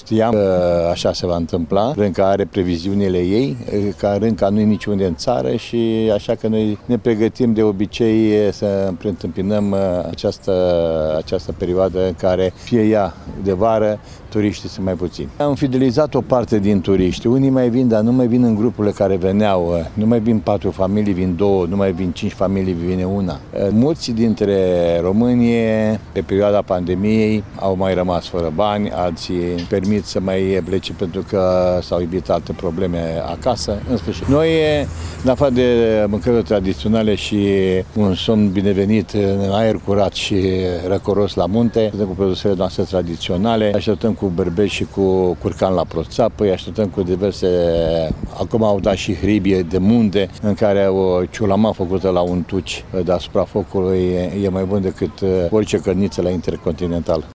Știam că așa se va întâmpla. Rânca are previziunile ei, că Rânca nu e niciunde în țară și așa că noi ne pregătim de obicei să întâmpinăm această perioadă în care, fie ea de vară, turiștii sunt mai puțini. Am fidelizat o parte din turiști. Unii mai vin, dar nu mai vin în grupurile care veneau. Nu mai vin 4 familii, vin 2, nu mai vin 5 familii, vine una. Mulți dintre români, pe perioada pandemiei, au mai rămas fără bani, alții permit să mai plece pentru că s-au evit alte probleme acasă. În sfârșit, noi, în afară de mâncările tradiționale și un somn binevenit în aer curat și răcoros la munte, așteptăm cu produsele noastre tradiționale, așteptăm cu berbeș și cu curcan la proțapă, îi așteptăm cu diverse, acum au dat și hribie de munte, în care o ciulama făcută la un tuci deasupra focului e mai bun decât orice cărniță la Intercontinental.